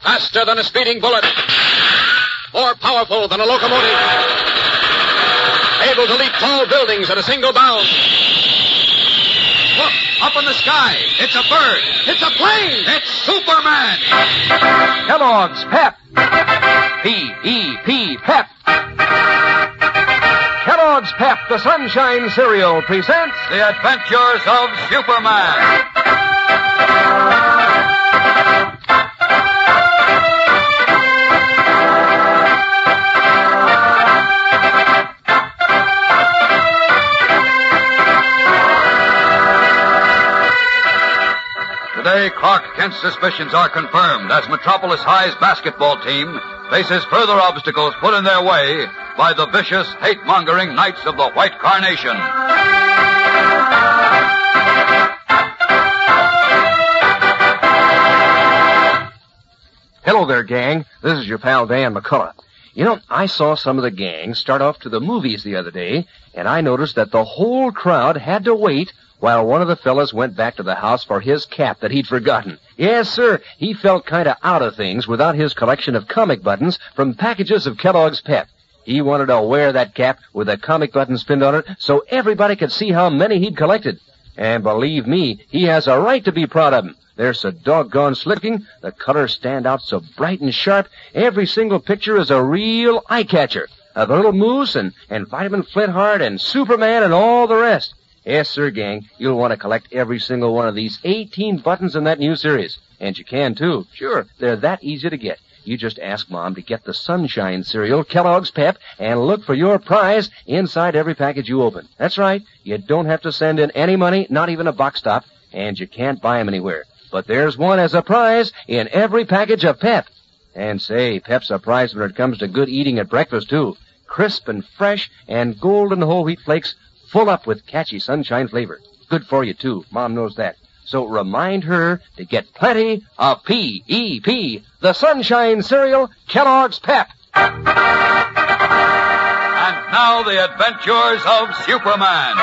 Faster than a speeding bullet. More powerful than a locomotive. Able to leap tall buildings at a single bound. Look, up in the sky. It's a bird. It's a plane. It's Superman. Kellogg's Pep. P-E-P, Pep. Kellogg's Pep, the Sunshine Cereal, presents The Adventures of Superman. Today, Clark Kent's suspicions are confirmed as Metropolis High's basketball team faces further obstacles put in their way by the vicious, hate-mongering Knights of the White Carnation. Hello there, gang. This is your pal Dan McCullough. You know, I saw some of the gang start off to the movies the other day, and I noticed that the whole crowd had to wait while one of the fellas went back to the house for his cap that he'd forgotten. Yes, sir, he felt kind of out of things without his collection of comic buttons from packages of Kellogg's Pep. He wanted to wear that cap with a comic buttons pinned on it so everybody could see how many he'd collected. And believe me, he has a right to be proud of them. They're so doggone slick-looking, the colors stand out so bright and sharp, every single picture is a real eye-catcher. The little moose and Vitamin Flintheart and Superman and all the rest. Yes, sir, gang, you'll want to collect every single one of these 18 buttons in that new series. And you can, too. Sure, they're that easy to get. You just ask Mom to get the Sunshine Cereal, Kellogg's Pep, and look for your prize inside every package you open. That's right. You don't have to send in any money, not even a box top, and you can't buy them anywhere. But there's one as a prize in every package of Pep. And say, Pep's a prize when it comes to good eating at breakfast, too. Crisp and fresh and golden whole wheat flakes full up with catchy sunshine flavor. Good for you, too. Mom knows that. So remind her to get plenty of P-E-P, the Sunshine Cereal, Kellogg's Pep. And now the adventures of Superman.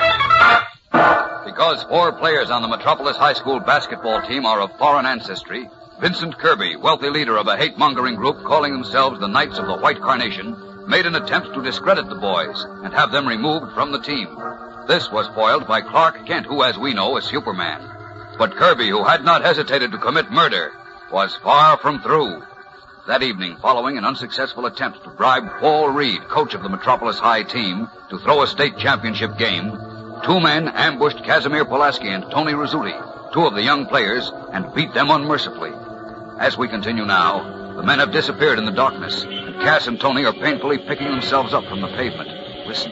Because 4 players on the Metropolis High School basketball team are of foreign ancestry, Vincent Kirby, wealthy leader of a hate-mongering group calling themselves the Knights of the White Carnation, made an attempt to discredit the boys and have them removed from the team. This was foiled by Clark Kent, who, as we know, is Superman. But Kirby, who had not hesitated to commit murder, was far from through. That evening, following an unsuccessful attempt to bribe Paul Reed, coach of the Metropolis High team, to throw a state championship game, 2 men ambushed Casimir Pulaski and Tony Rizzuti, 2 of the young players, and beat them unmercifully. As we continue now, the men have disappeared in the darkness, and Cass and Tony are painfully picking themselves up from the pavement. Listen.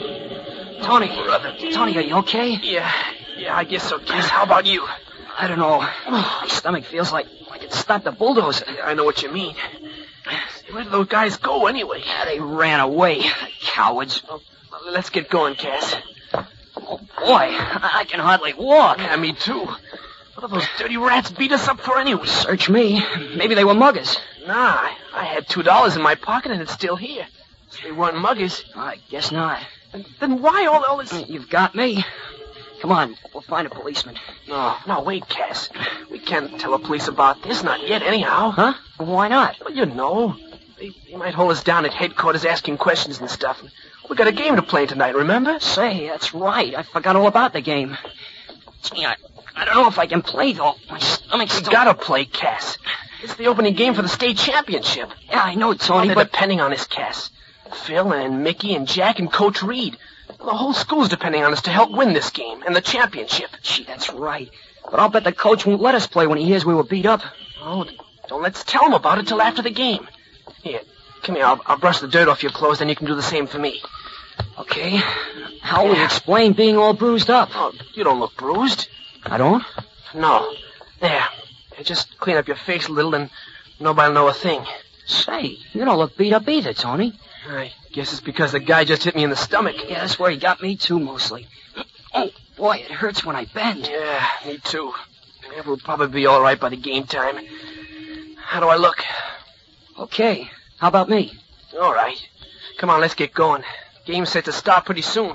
Tony, brother. Tony, are you okay? Yeah, I guess so, Cass. How about you? I don't know. My stomach feels like it stopped a bulldozer. Yeah, I know what you mean. Where did those guys go anyway? Yeah, they ran away. Cowards. Well, let's get going, Cass. Oh, boy, I can hardly walk. Yeah, me too. What have those dirty rats beat us up for anyway? Search me. Maybe they were muggers. Nah, I had $2 in my pocket and it's still here. So they weren't muggers. I guess not. Then why all this? You've got me. Come on, we'll find a policeman. No, wait, Cass. We can't tell the police about this, not yet anyhow. Huh? Why not? Well, you know. They might hold us down at headquarters asking questions and stuff. We got a game to play tonight, remember? Say, that's right. I forgot all about the game. Gee, I don't know if I can play, though. My stomach's still... You gotta play, Cass. It's the opening game for the state championship. Yeah, I know, Tony, they're depending on us, Cass. Phil and Mickey and Jack and Coach Reed. The whole school's depending on us to help win this game and the championship. Gee, that's right. But I'll bet the coach won't let us play when he hears we were beat up. Oh, don't let's tell him about it till after the game. Here, come here. I'll brush the dirt off your clothes, then you can do the same for me. Okay. How will you explain being all bruised up? Oh, you don't look bruised. I don't? No. There. Just clean up your face a little and nobody'll know a thing. Say, you don't look beat up either, Tony. I guess it's because the guy just hit me in the stomach. Yeah, that's where he got me, too, mostly. Oh, boy, it hurts when I bend. Yeah, me too. We'll probably be all right by the game time. How do I look? Okay. How about me? All right. Come on, let's get going. Game's set to start pretty soon.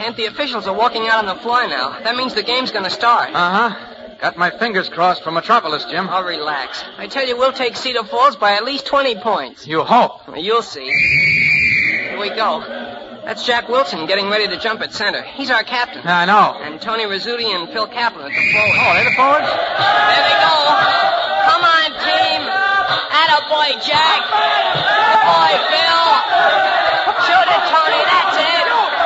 Kent. The officials are walking out on the floor now. That means the game's going to start. Uh-huh. Got my fingers crossed for Metropolis, Jim. Oh, relax. I tell you, we'll take Cedar Falls by at least 20 points. You hope. Well, you'll see. Here we go. That's Jack Wilson getting ready to jump at center. He's our captain. Yeah, I know. And Tony Rizzuti and Phil Kaplan at the forward. Oh, they're the forwards? There they go. Come on, team. Attaboy, Jack. Boy, Phil. Shoot it, Tony. That's it.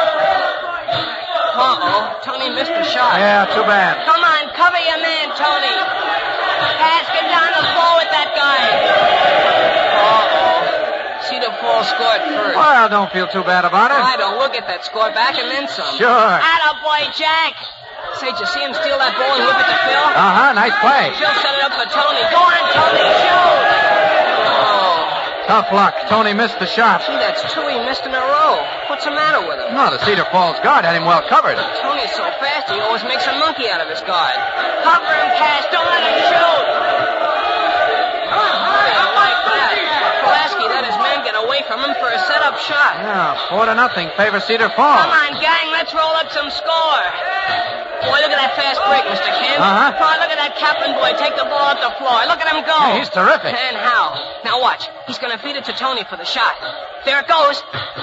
Uh-oh. Tony missed the shot. Yeah, too bad. Come on, cover your man, Tony. Pass, get down the floor with that guy. Uh-oh. Cedar Falls scored first. Well, don't feel too bad about it. I don't. We'll get that score back and then some. Sure. Attaboy, Jack. Say, did you see him steal that ball and whip it to Phil? Uh-huh, nice play. Phil set it up for Tony. Go on, Tony, shoot! Oh. Tough luck. Tony missed the shot. Gee, that's two he missed in a row. What's the matter with him? No, the Cedar Falls guard had him well covered. Tony's so fast, he always makes a monkey out of his guard. Cover him, Cash. Don't let him shoot. I like that. Pulaski let his man get away from him for a set-up shot. Yeah, 4-0 favor Cedar Falls. Come on, gang. Let's roll up some score. Boy, look at that fast break, Mr. Kent. Uh-huh. Boy, look at that Kaplan boy take the ball off the floor. Look at him go. Yeah, he's terrific. And how? Now watch. He's going to feed it to Tony for the shot. There it goes.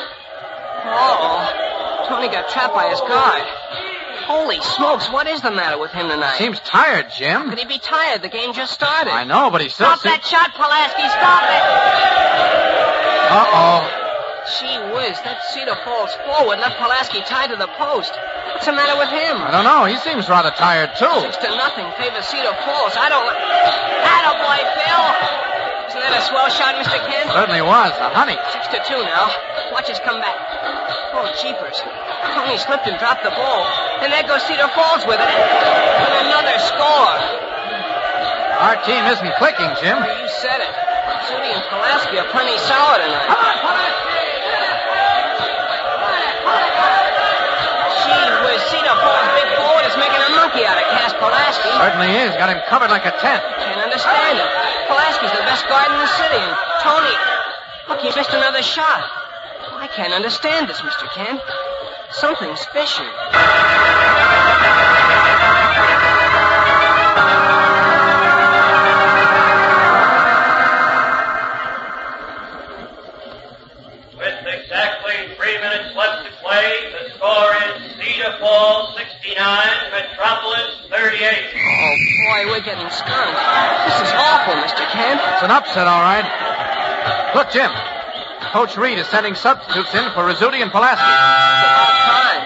Uh-oh. Tony got trapped by his guard. Holy smokes, what is the matter with him tonight? Seems tired, Jim. Could he be tired? The game just started. I know, but he still Stop that shot, Pulaski. Stop it. Uh-oh. Gee whiz, that Cedar Falls forward left Pulaski tied to the post. What's the matter with him? I don't know. He seems rather tired, too. 6-0 favor Cedar Falls. I don't... Attaboy, Phil. Isn't that a swell shot, Mr. Kent? Certainly was. A honey. 6-2 now. Watch us come back. Oh, jeepers. Tony slipped and dropped the ball. And there goes Cedar Falls with it. And another score. Our team isn't clicking, Jim. Oh, you said it. Rizzuti and Pulaski are plenty sour tonight. Come on, Pulaski! Gee whiz, Cedar Falls' big forward is making a monkey out of Cass Pulaski. Certainly is. Got him covered like a tent. Can't understand it. Pulaski's the best guard in the city, and Tony... Look, he missed another shot. I can't understand this, Mr. Kent. Something's fishy. With exactly 3 minutes left to play, the score is Cedar Falls 69, Metropolis 38. Oh, boy, we're getting skunked. This is awful, Mr. Kent. It's an upset, all right. Look, Jim. Coach Reed is sending substitutes in for Rizzuti and Pulaski. It's about time.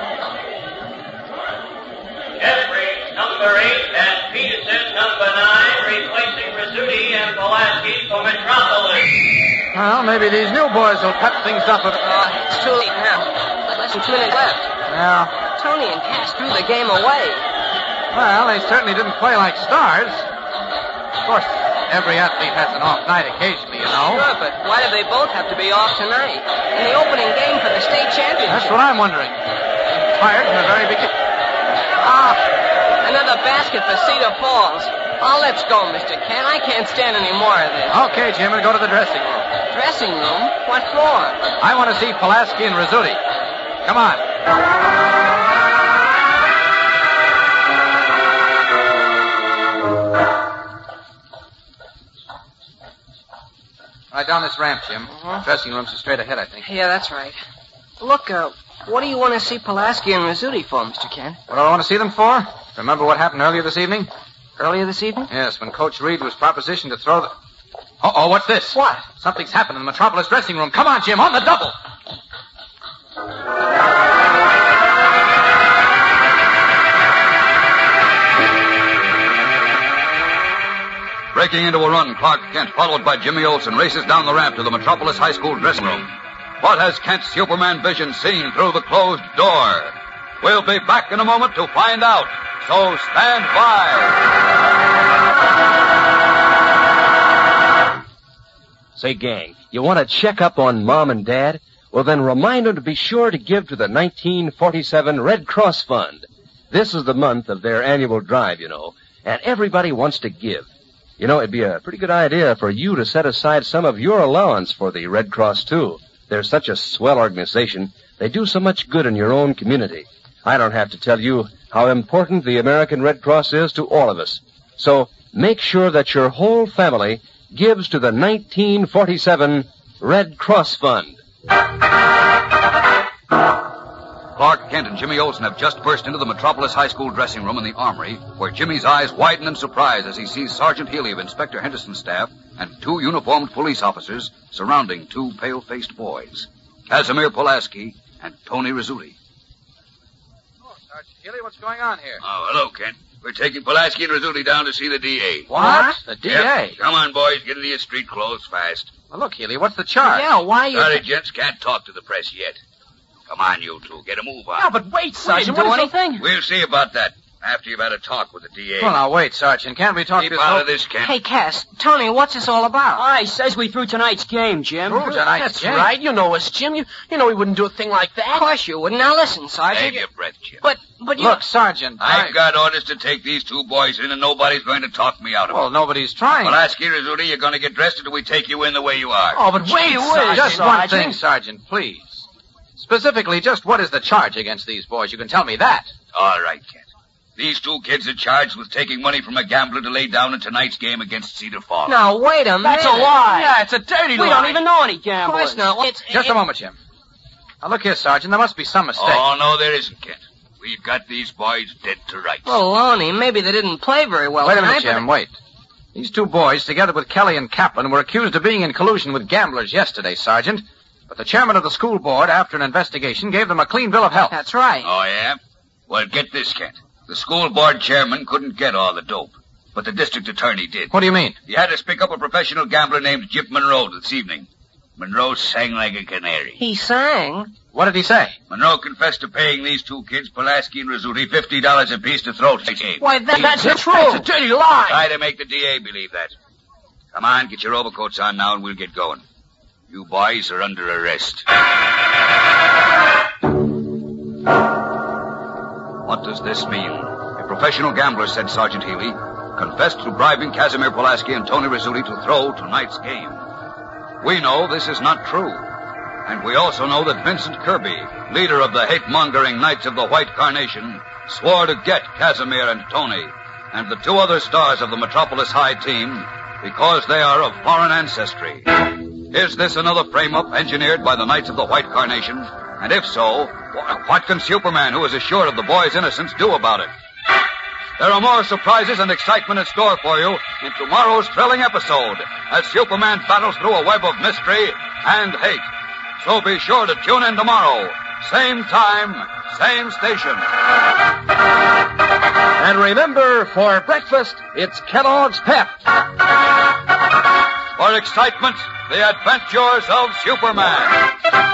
Jeffries, number 8, and Peterson, number 9, replacing Rizzuti and Pulaski for Metropolis. Well, maybe these new boys will cut things up a bit. It's too late now. Less than 2 minutes left. Yeah. Tony and Cass threw the game away. Well, they certainly didn't play like stars. Of course, every athlete has an off night occasionally, you know. Sure, but why do they both have to be off tonight? In the opening game for the state championship. That's what I'm wondering. Tired from the very beginning. Ah, another basket for Cedar Falls. Oh, let's go, Mr. Kent. I can't stand any more of this. Okay, Jim, and go to the dressing room. Dressing room? What for? I want to see Pulaski and Rizzuti. Come on. Right down this ramp, Jim. Dressing rooms are straight ahead, I think. Yeah, that's right. Look, what do you want to see Pulaski and Rizzuti for, Mr. Kent? What do I want to see them for? Remember what happened earlier this evening? Earlier this evening? Yes, when Coach Reed was propositioned to throw the... Uh-oh, what's this? What? Something's happened in the Metropolis dressing room. Come on, Jim, on the double. Breaking into a run, Clark Kent, followed by Jimmy Olsen, races down the ramp to the Metropolis High School dressing room. What has Kent's Superman vision seen through the closed door? We'll be back in a moment to find out. So stand by. Say, gang, you want to check up on Mom and Dad? Well, then remind them to be sure to give to the 1947 Red Cross Fund. This is the month of their annual drive, you know, and everybody wants to give. You know, it'd be a pretty good idea for you to set aside some of your allowance for the Red Cross, too. They're such a swell organization They do so much good in your own community. I don't have to tell you how important the American Red Cross is to all of us. So make sure that your whole family gives to the 1947 Red Cross Fund. Clark Kent and Jimmy Olsen have just burst into the Metropolis High School dressing room in the Armory, where Jimmy's eyes widen in surprise as he sees Sergeant Healy of Inspector Henderson's staff and 2 uniformed police officers surrounding 2 pale-faced boys, Casimir Pulaski and Tony Rizzuti. Oh, Sergeant Healy, what's going on here? Oh, hello, Kent. We're taking Pulaski and Rizzuti down to see the DA. What? The DA? Yep. Come on, boys. Get into your street clothes fast. Well, look, Healy, what's the charge? Yeah, why you... Sorry, gents. Can't talk to the press yet. Come on, you two. Get a move on. No, but wait, Sergeant. do What is anything? We'll see about that after you've had a talk with the DA. Well, now, wait, Sergeant. Can't we talk Keep this out whole... of this, Kent. Hey, Cass, Tony, what's this all about? I says we threw tonight's game, Jim. Through tonight's That's game? right. You know us, Jim. You know we wouldn't do a thing like Of that. course you wouldn't. Now listen, Save Sergeant. your breath, Jim. But you... Look, Sergeant, I've got orders to take these 2 boys in, and nobody's going to talk me out of Well, it. nobody's trying. Pulaski, Rizzuti, you're going to get dressed until we take you in the way you are. Oh, but wait, Sergeant. Just one thing, Sergeant, please. Specifically, just what is the charge against these boys? You can tell me that. All right, Kent. These 2 kids are charged with taking money from a gambler to lay down in tonight's game against Cedar Falls. Now, wait a minute. That's a lie. Yeah, it's a dirty We lie. don't even know any Of gamblers. course not. Just a moment, Jim. Now, look here, Sergeant. There must be some mistake. Oh, no, there isn't, Kent. We've got these boys dead to rights. Well, Lonnie, maybe they didn't play very well Wait a tonight, minute, Jim. Wait. These 2 boys, together with Kelly and Kaplan, were accused of being in collusion with gamblers yesterday, Sergeant. But the chairman of the school board, after an investigation, gave them a clean bill of health. That's right. Oh, yeah? Well, get this, Kent. The school board chairman couldn't get all the dope, but the district attorney did. What do you mean? He had us pick up a professional gambler named Jip Monroe this evening. Monroe sang like a canary. He sang. What did he say? Monroe confessed to paying these 2 kids, Pulaski and Rizzuti, $50 apiece to throw tonight's game. Why, that's the truth. That's a dirty lie. Try to make the DA believe that. Come on, get your overcoats on now and we'll get going. You boys are under arrest. What does this mean? A professional gambler, said Sergeant Healy, confessed to bribing Casimir Pulaski and Tony Rizzuti to throw tonight's game. We know this is not true. And we also know that Vincent Kirby, leader of the hate-mongering Knights of the White Carnation, swore to get Casimir and Tony and the 2 other stars of the Metropolis High team because they are of foreign ancestry. Is this another frame-up engineered by the Knights of the White Carnation? And if so, what can Superman, who is assured of the boys' innocence, do about it? There are more surprises and excitement in store for you in tomorrow's thrilling episode as Superman battles through a web of mystery and hate. So be sure to tune in tomorrow. Same time, same station. And remember, for breakfast, it's Kellogg's Pep. For excitement, the adventures of Superman.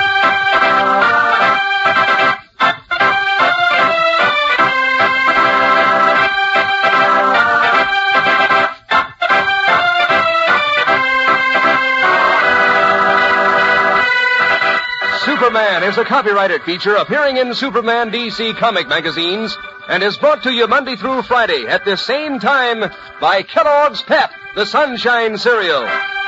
Superman is a copyrighted feature appearing in Superman DC comic magazines and is brought to you Monday through Friday at this same time by Kellogg's Pep, the Sunshine Cereal.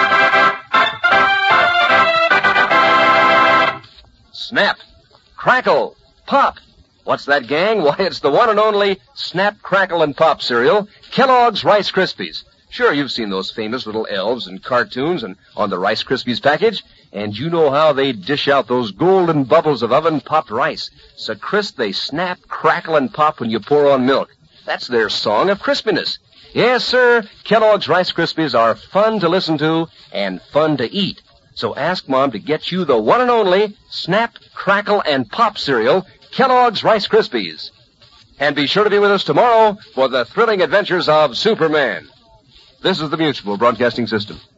Snap, crackle, pop. What's that, gang? Why, it's the one and only Snap, Crackle, and Pop cereal, Kellogg's Rice Krispies. Sure, you've seen those famous little elves in cartoons and on the Rice Krispies package. And you know how they dish out those golden bubbles of oven-popped rice. So crisp they snap, crackle, and pop when you pour on milk. That's their song of crispiness. Yes, sir, Kellogg's Rice Krispies are fun to listen to and fun to eat. So ask Mom to get you the one and only Snap, Crackle, and Pop cereal, Kellogg's Rice Krispies. And be sure to be with us tomorrow for the thrilling adventures of Superman. This is the Mutual Broadcasting System.